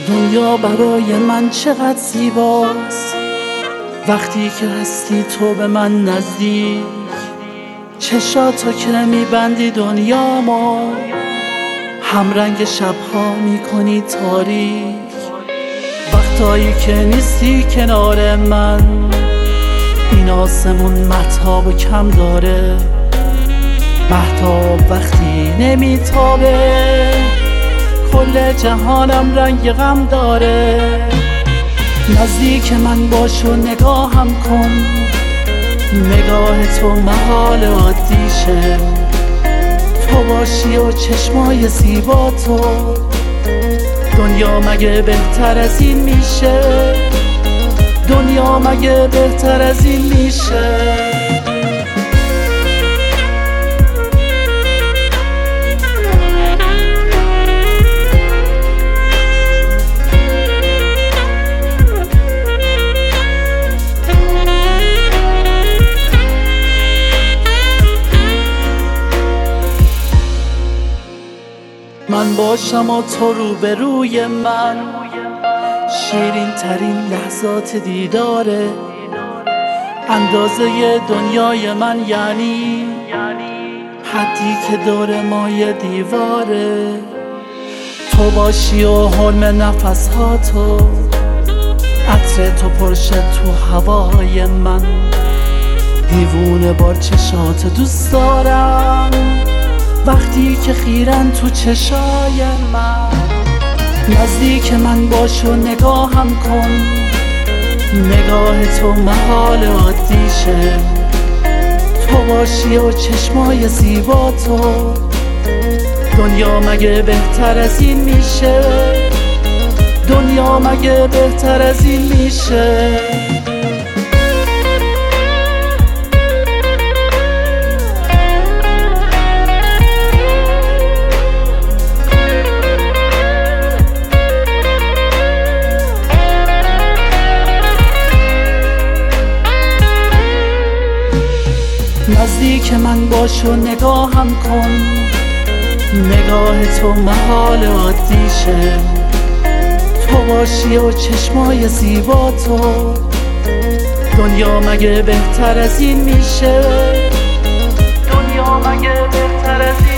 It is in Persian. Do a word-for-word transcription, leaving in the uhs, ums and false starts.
دنیا برای من چقدر زیباست وقتی که هستی تو به من نزدیک. چشاتو که میبندی دنیامو همرنگ شبها میکنی تاریک. وقتایی که نیستی کنار من این آسمون مهتاب و کم داره. مهتاب وقتی نمیتابه کل جهانم رنگ غم داره. نزدیک من باش و نگاهم کن، نگاه تو محال عادیشه. تو باشی و چشمای زیبا تو دنیا مگه بهتر از این میشه؟ دنیا مگه بهتر از این میشه؟ من باشم و تو رو به روی من، شیرین ترین لحظات دیداره. اندازه دنیای من یعنی حدی که دور ما یه دیواره. تو باشی و حرم نفس ها تو، عطر تو پرشه تو هوای من. دیوونه بار چشات دوست دارم وقتی که خیرن تو چشای من. نزدیک من باش و نگاهم کن، نگاه تو محال عادیشه. تو باشی و چشمای زیبا تو دنیا مگه بهتر از این میشه؟ دنیا مگه بهتر از این میشه؟ نزدیک من باش و نگاهم کن، نگاه تو محال عادیشه. تو باشی و چشمای زیبا تو دنیا مگه بهتر از این میشه؟ دنیا مگه بهتر از این